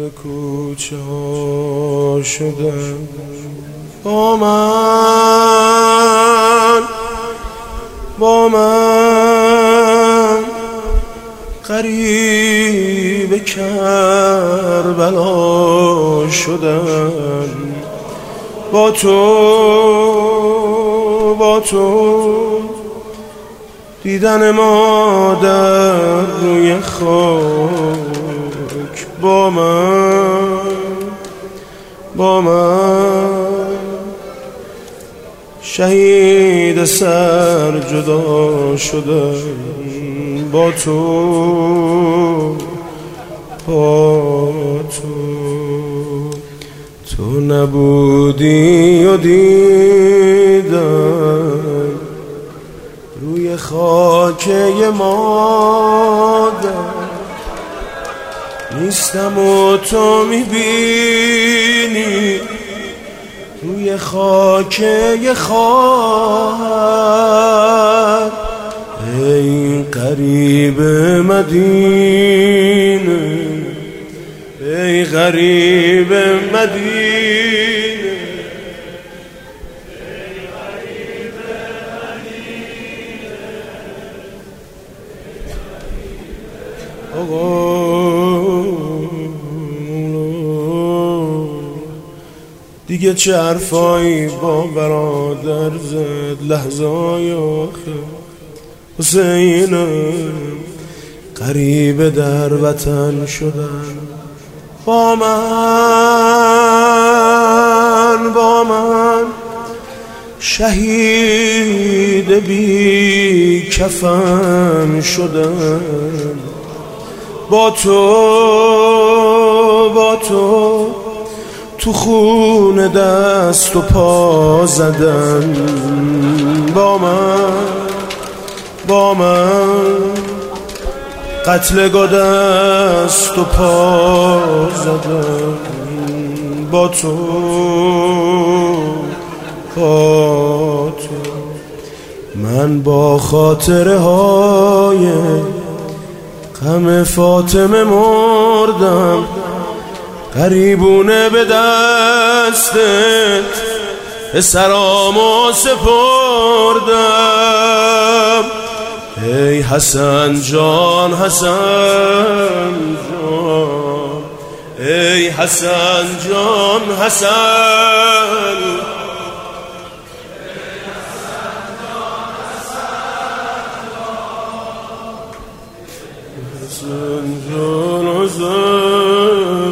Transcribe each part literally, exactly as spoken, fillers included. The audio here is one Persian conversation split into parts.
کوچه ها شدن با من با من غریب کربلا شدن با تو با تو دیدن مادر روی خاک با من با من شهید سر جدا شدن با تو با تو تو نبودی و دیدم روی خاک مادر نیستم و تو میبینی روی خاک خواهر ای غریب مدینه ای غریب مدینه آقا دیگه چه حرفایی با برادر زد لحظه‌های آخر حسینم غریب در وطن شدن با من با من شهید بی کفن شدن با تو با تو تو خون دست و پا زدن با من با من قتل دست و پا زدن با تو با تو من با خاطره های غم فاطمه مردم غریبونه به دستت پسرامو سپردم ای حسن جان حسن جان ای حسن جان حسن حسن جان حسن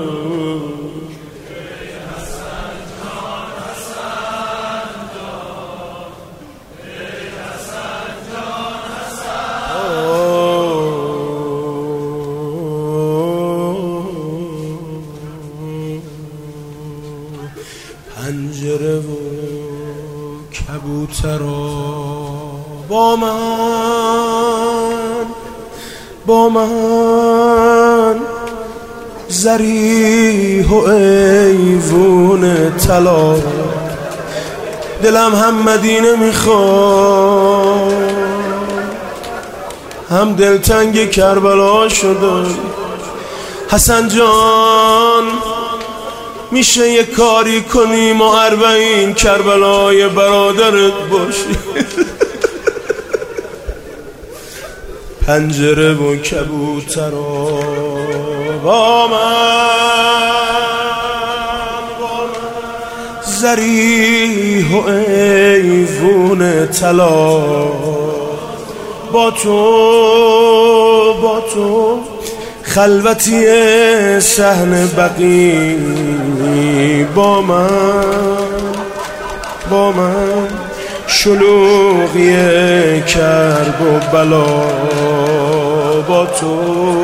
پنجره و کبوترا با من با من زریح و ایوون طلا دلم هم مدینه میخواد هم دلتنگ کربلا شدن حسن جان میشه یه کاری کنیم و اربعین کربلای برادرت باشی پنجره و کبوترا با من با من زریح و ایوون طلا با تو با تو خلوتی صحن بقی با من با من شلوغی کرب و بلا با تو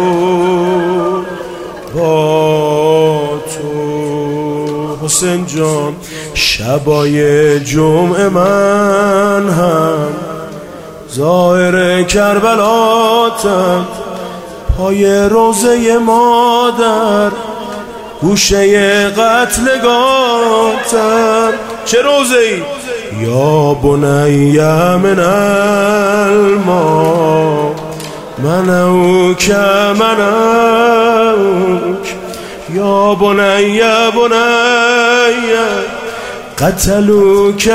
با تو حسین جان شبای جمعه من هم ظاهر کربلاتم پای روزه مادر گوشه قتلگاتم چه روزه ای؟ یا بنی من الماء منوک منوک یا بنی یا بنی قتلوک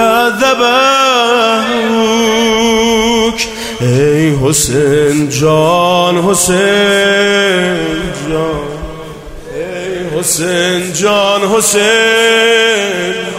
عذبوک ای حسین جان حسین جان ای حسین جان حسین